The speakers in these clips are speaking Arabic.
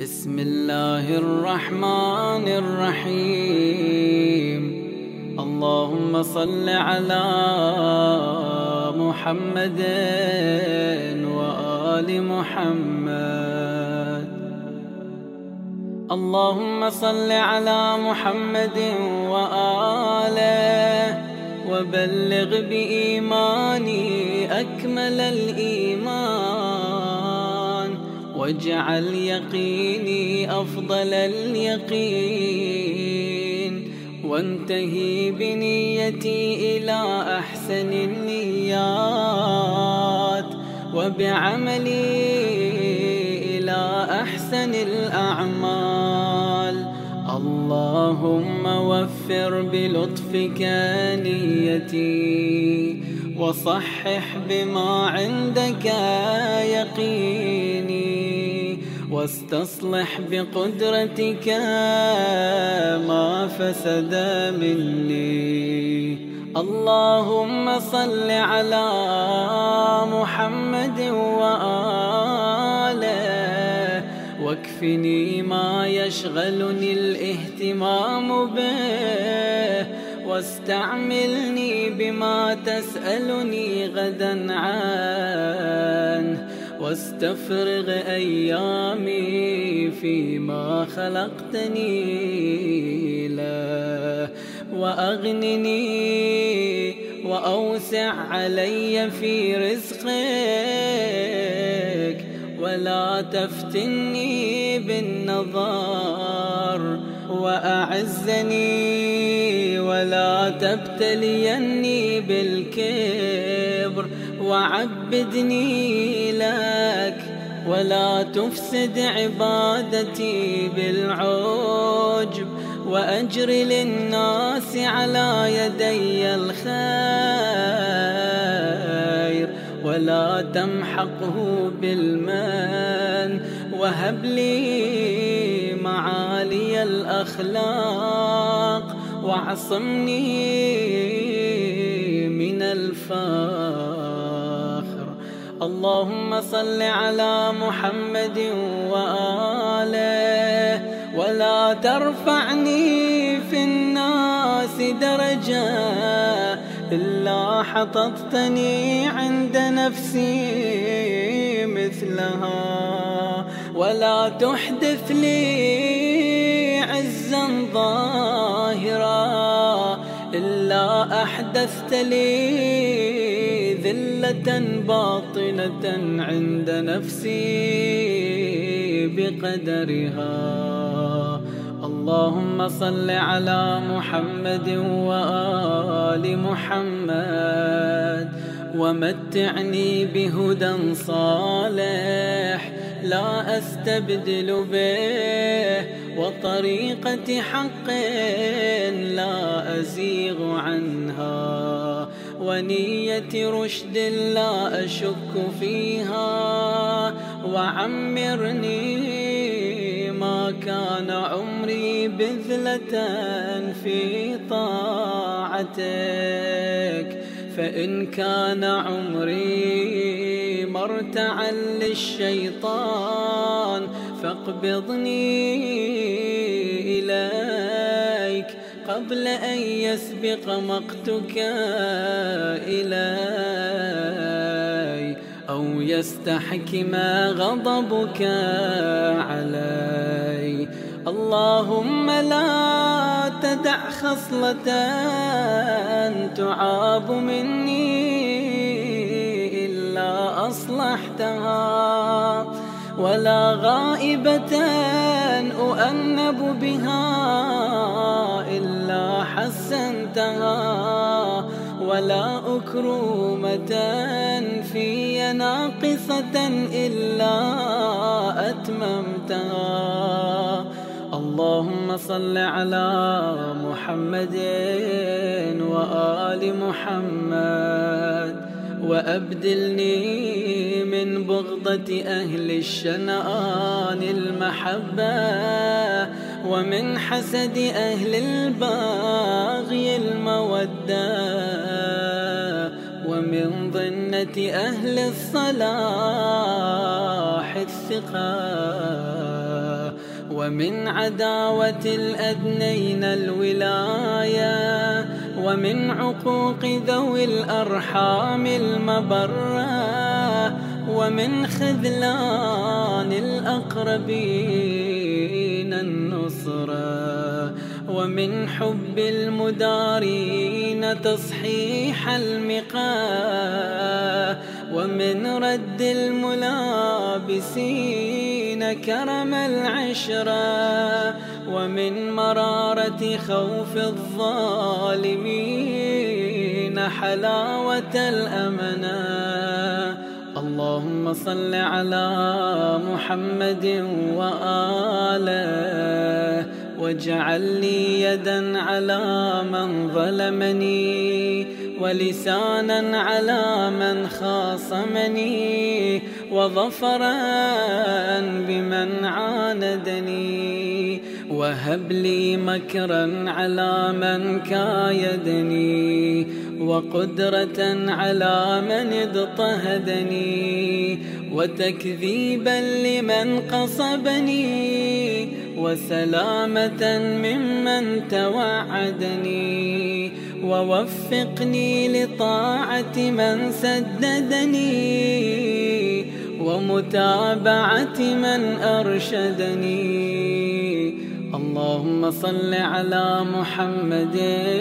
بسم الله الرحمن الرحيم. اللهم صل على محمد وآل محمد. اللهم صل على محمد وآله وبلغ بإيماني أكمل الإيمان، واجعل يقيني أفضل اليقين، وانتهي بنيتي إلى أحسن النيات، وبعملي إلى أحسن الأعمال. اللهم وفر بلطفك نيتي، وصحح بما عندك يقيني، واستصلح بقدرتك ما فسد مني. اللهم صل على محمد وآله، واكفني ما يشغلني الاهتمام به، واستعملني بما تسألني غدا عنه، واستفرغ أيامي فيما خلقتني له، وأغنني وأوسع علي في رزقك، ولا تفتني بالنظر، وأعزني ولا تبتليني بالكبر، وعبدني لك ولا تفسد عبادتي بالعجب، وأجر للناس على يدي الخير ولا تمحقه بالمن، وهب لي معالي الأخلاق، واعصمني من الفخر. اللهم صل على محمد وآله، ولا ترفعني في الناس درجة إلا حططتني عند نفسي مثلها، ولا تحدث لي عزا ظاهرا إلا أحدثت لي ذلة باطنة عند نفسي بقدرها. اللهم صل على محمد وآل محمد، ومتعني بهدى صالح لا أستبدل به، وطريقة حق لا أزيغ عنها، ونية رشد لا أشك فيها، وعمرني ما كان عمري بذلة في طاعتك، فإن كان عمري مرتعا للشيطان فاقبضني إليك قبل أن يسبق مقتك إلي، أو يستحكم غضبك علي. اللهم لا تدع خصلة تعاب مني إلا أصلحتها، ولا غائبة أؤنب بها إلا حسنتها، ولا أكرمة في ناقصة إلا أتممتها. اللهم صل على محمد وآل محمد، وأبدلني من بغضة أهل الشنآن المحبة، ومن حسد أهل الباغي المودة، ومن ظنة أهل الصلاح الثقة، ومن عداوة الأدنين الولاية، ومن عقوق ذوي الأرحام المبرة، ومن خذلان الأقربين النصرة، ومن حب المدارين تصحيح المقاه، ومن رد الملابسين كرم العشرة، ومن مرارة خوف الظالمين حلاوة الأمنة. اللهم صل على محمد وآله، واجعل لي يدا على من ظلمني، ولسانا على من خاصمني، وظفرا بمن عاندني، وهب لي مكرا على من كايدني، وقدرة على من اضطهدني، وتكذيبا لمن قصبني، وسلامة ممن توعدني، ووفقني لطاعة من سددني، ومتابعة من أرشدني. اللهم صل على محمد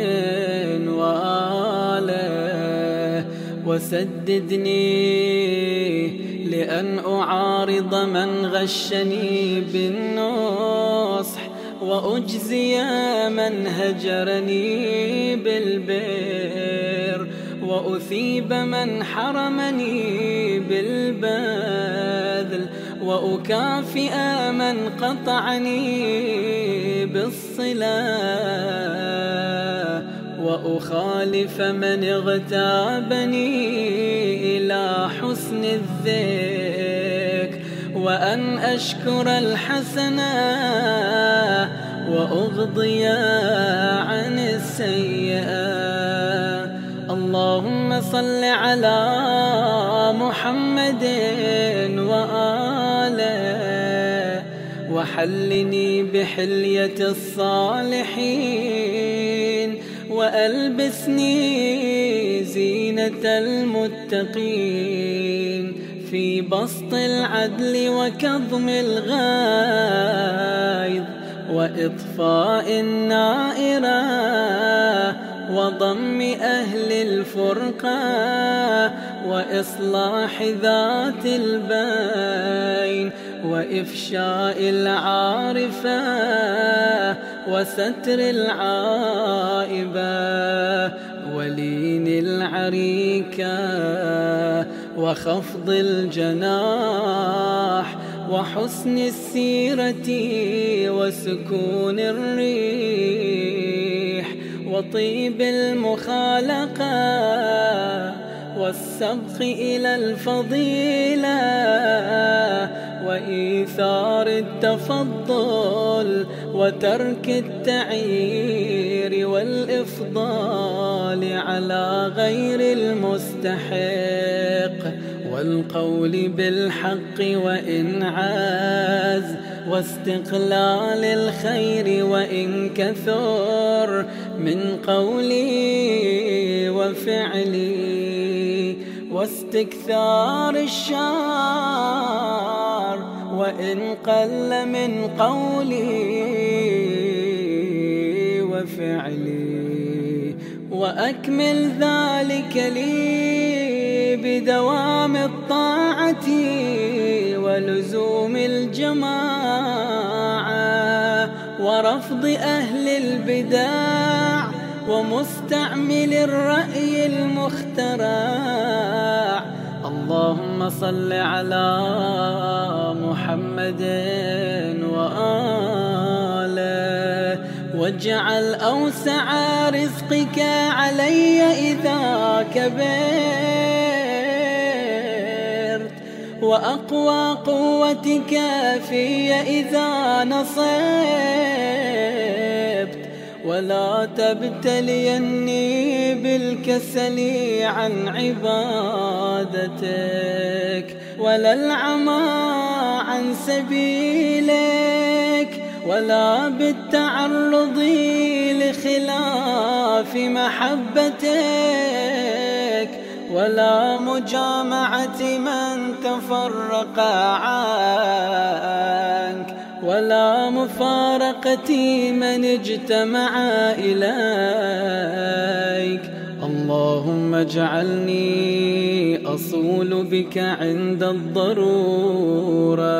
وآله، وسددني لأن أعارض من غشني بالنصح، وأجزي من هجرني بالبر، وأثيب من حرمني بالبذل، وأكافئ من قطعني بالصلة، وأخالف من اغتابني إلى حسن الذكر، وأن أشكر الحسنة وأغضي عن السيئة. اللهم صل على محمد وآله، وحلني بحلية الصالحين، وألبسني زينة المتقين، في بسط العدل وكظم الغيظ، وإطفاء النائرة، وضم أهل الفرقة، وإصلاح ذات البين، وإفشاء العارفة، وستر العائبة، ولين العريكة، وخفض الجناح، وحسن السيرة، وسكون الريح، وطيب المخالقة، والسبق إلى الفضيلة، وإيثار التفضل، وترك التعيير والإفضال على غير المستحق، والقول بالحق وإن عاز، واستقلال الخير وإن كثر، من قولي وفعلي، واستكثار الشر وإن قل من قولي وفعلي، وأكمل ذلك لي بدوام الطاعة ولزوم الجماعة، ورفض أهل البدع ومستعمل الرأي المخترع. اللهم صل على محمد وآله، واجعل أوسع رزقك علي إذا كبرت، وأقوى قوتك في إذا نصبت، ولا تبتليني بالكسل عن عبادتك، ولا العمى عن سبيلك، ولا بالتعرض لخلاف محبتك، ولا مجامعة من تفرق عنك، ولا مفارقة من اجتمع إليك. اللهم اجعلني أصول بك عند الضرورة،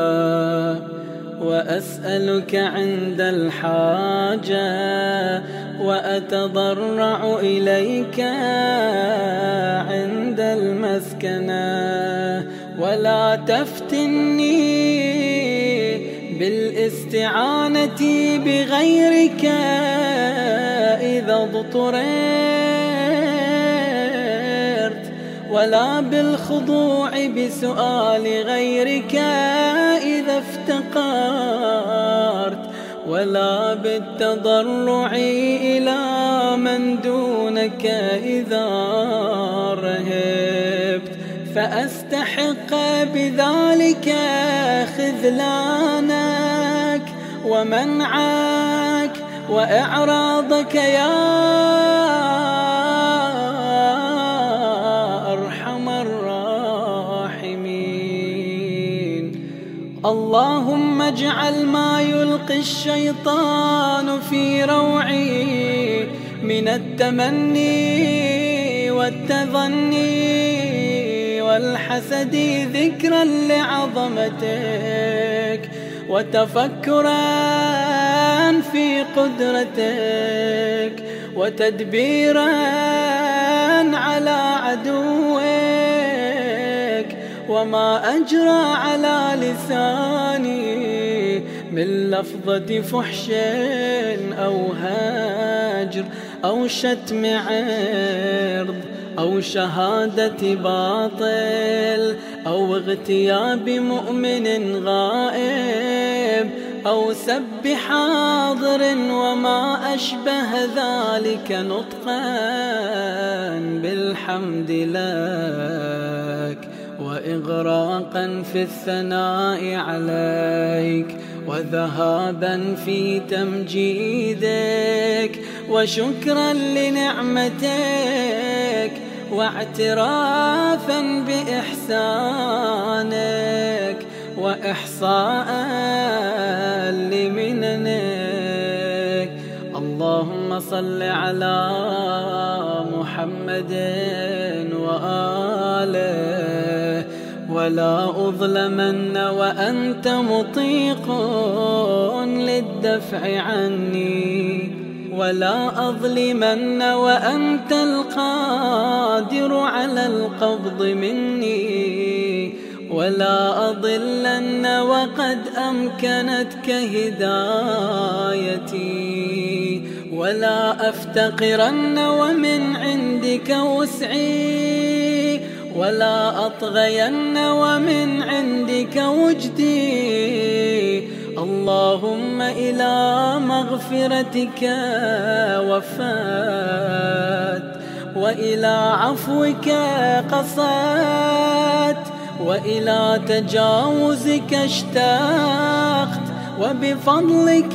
وأسألك عند الحاجة، وأتضرع إليك عند المسكنة. ولا تفتني بالاستعانة بغيرك إذا اضطررت، ولا بالخضوع بسؤال غيرك إذا افتقرت، ولا بالتضرع إلى من دونك إذا رهبت، فأستحق بذلك خذلانك ومنعك وإعراضك يا أرحم الراحمين. اللهم اجعل ما يلقي الشيطان في روعي من التمني والتظني والحسد ذكرا لعظمتك، وتفكرا في قدرتك، وتدبيرا على عدوك، وما أجرى على لساني من لفظة فحش أو هاجر أو شتم عرض أو شهادة باطل أو اغتياب مؤمن غائب أو سب حاضر وما أشبه ذلك نطقا بالحمد لك، وإغراقا في الثناء عليك، وذهابا في تمجيدك، وشكرا لنعمتك، واعترافا بإحسانك، وإحصاء لمننك. اللهم صل على محمد وآله، ولا أظلمن وأنت مطيق للدفع عني، ولا أظلمن وأنت القادر على القبض مني، ولا أضلن وقد أمكنتك هدايتي، ولا أفتقرن ومن عندك وسعي، ولا أطغين ومن عندك وجدي. اللهم إلى مغفرتك وفات، وإلى عفوك قصدت، وإلى تجاوزك اشتقت، وبفضلك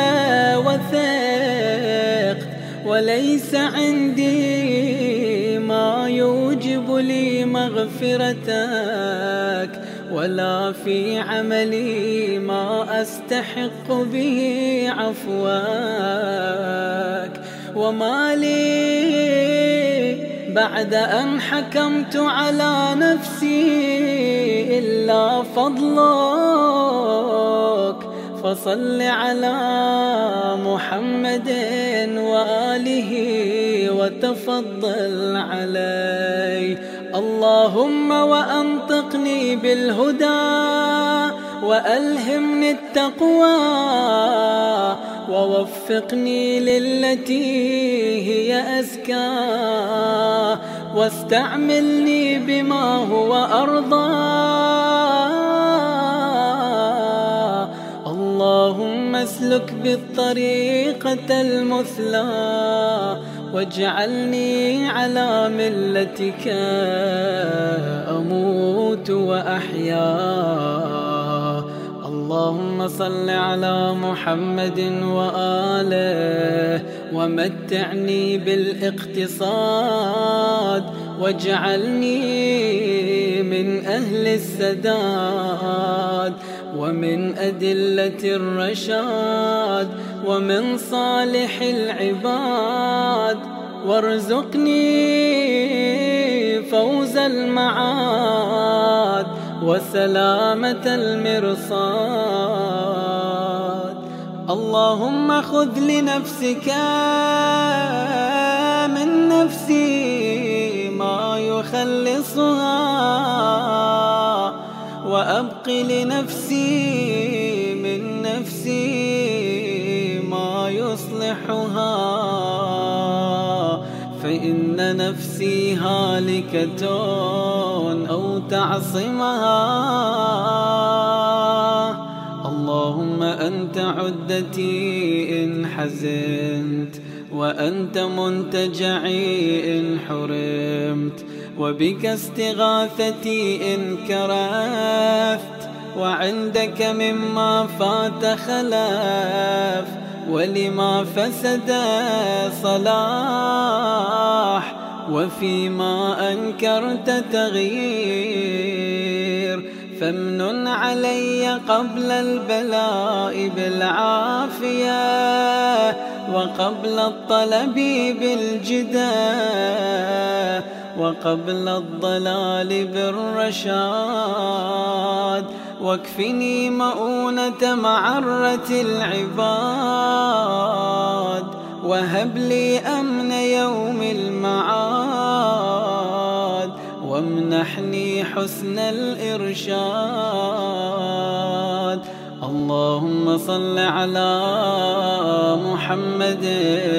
وثقت، وليس عندي ما يوجب لي مغفرتك، ولا في عملي ما أستحق به عفوك. وما لي بعد أن حكمت على نفسي إلا فضلك، فصل على محمد وآله وتفضل علي. اللهم وأنطقني بالهدى، وألهمني التقوى، ووفقني للتي هي أزكى، واستعملني بما هو أرضى. اللهم اسلك بالطريقة المثلى، واجعلني على ملتك أموت وأحيا. اللهم صل على محمد وآله ومتعني بالاقتصاد واجعلني من أهل السداد ومن أدلة الرشاد ومن صالح العباد، وارزقني فوز المعاد وسلامة المرصاد. اللهم خذ لنفسك من نفسي ما يخلصها، وأبق لنفسي من نفسي ما يصلحها، فإن نفسي هالكة أو تعصمها. اللهم أنت عدتي إن حزنت، وأنت منتجعي إن حرمت، وبك استغاثتي إن كرفت، وعندك مما فات خلف، ولما فسد صلاح، وفيما أنكرت تغيير. فامنن علي قبل البلاء بالعافية، وقبل الطلب بالجدى، وقبل الضلال بالرشاد، واكفني مؤونة معرة العباد، وهب لي أمن يوم المعاد، وامنحني حسن الإرشاد. اللهم صل على محمد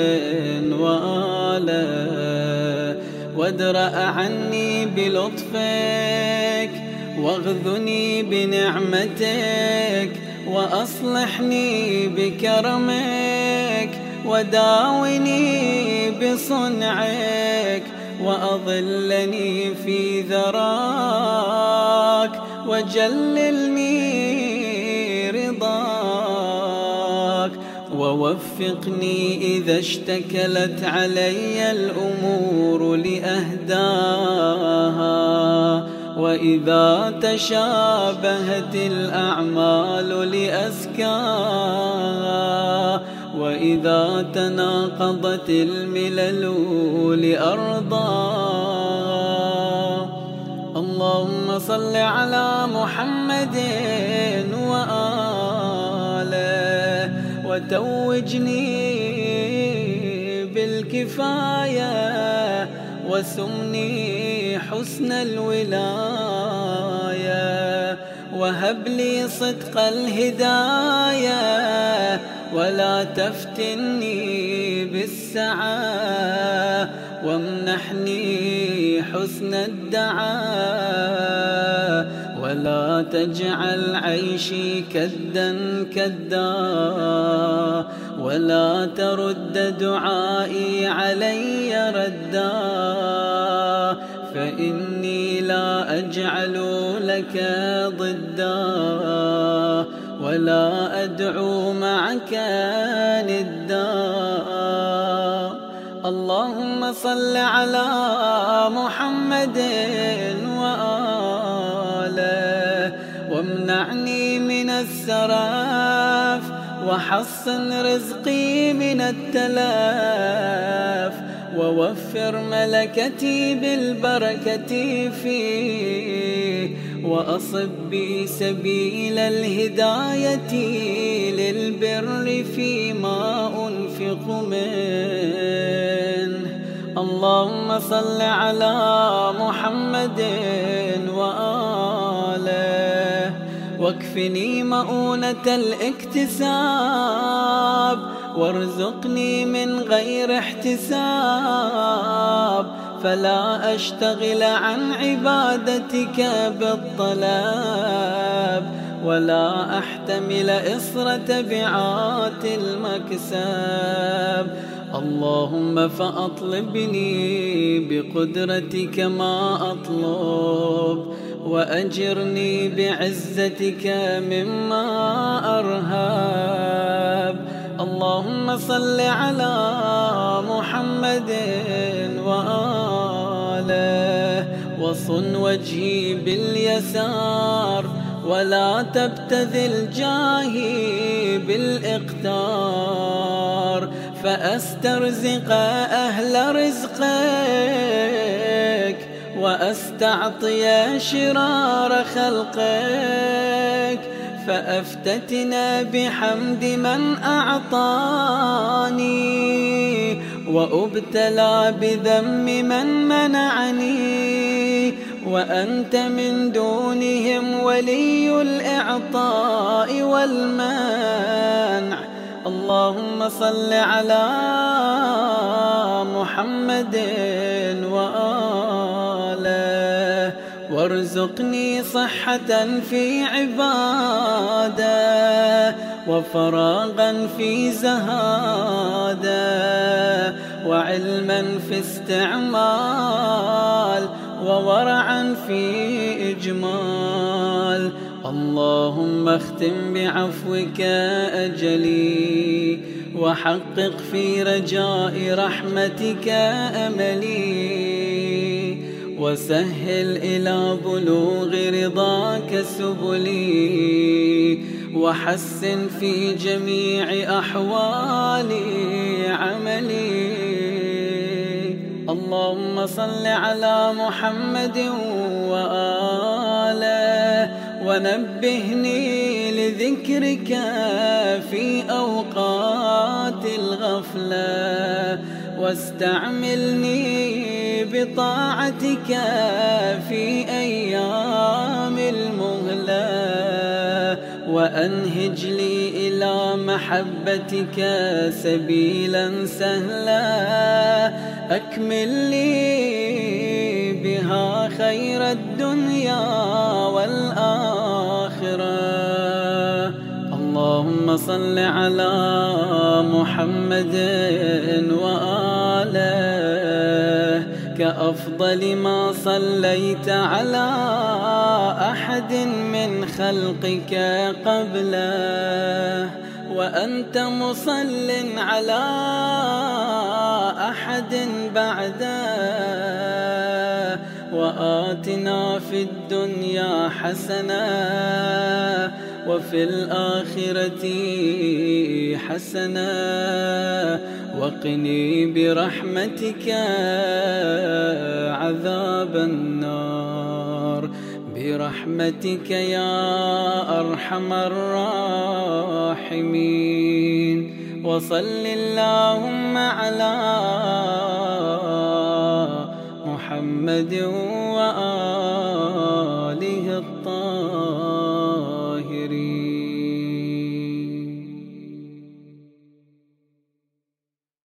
وآله، وادرأ عني بلطفك، واغذني بنعمتك، وأصلحني بكرمك، وداوني بصنعك، وأظلني في ذراك، وجللني رضاك، ووفقني إذا اشتكلت علي الأمور لأهداها، وإذا تشابهت الأعمال لأزكاها، وإذا تناقضت الملل لأرضاها. اللهم صل على محمد وآله، وتوجني بالكفاية، وسمني حسن الولاية، وهب لي صدق الهداية، ولا تفتني بالسعى، وامنحني حسن الدعاء، ولا تجعل عيشي كدا كدا، ولا ترد دعائي علي ردا، فإني لا أجعل لك ضدا، ولا أدعو معك ندا. اللهم صل على محمد وآله، وامنعني من السرف، وحصن رزقي من التلف، ووفر ملكتي بالبركة فيه، وأصب بي سبيل الهداية للبر فيما أنفق منه. اللهم صل على محمد وآله، واكفني مؤونة الاكتساب، وارزقني من غير احتساب، فلا أشتغل عن عبادتك بالطلب، ولا أحتمل إصر تبعات المكسب. اللهم فأطلبني بقدرتك ما أطلب، وأجرني بعزتك مما أرهاب. اللهم صل على محمد وآله وصن وجهي باليسار ولا تبتذل جاهي بالإقتار، فأسترزق أهل رزقك وأستعطي شرار خلقك، فأفتتنا بحمد من أعطاني وأبتلى بذم من منعني، وأنت من دونهم ولي الإعطاء والمنع. اللهم صل على محمد وآله وارزقني صحة في عبادة وفراغا في زهادة وعلما في استعمال وورعا في إجمال. اللهم اختم بعفوك أجلي وحقق في رجاء رحمتك أملي، وسهل إلى بلوغ رضاك سبلي، وحسن في جميع أحوالي عملي. اللهم صل على محمد وآله ونبهني لذكرك في أوقات الغفلة، واستعملني بطاعتك في أيام المهلة، وأنهج لي إلى محبتك سبيلا سهلا، أكمل لي بها خير الدنيا والآخرة. اللهم صل على محمد وآله كأفضل ما صليت على أحد من خلقك قبله، وأنت مصل على أحد بعده. وآتنا في الدنيا حسنة وفي الآخرة حسنة وقني برحمتك عذاب النار، برحمتك يا أرحم الراحمين. وصل اللهم على محمد وآله الطاهرين.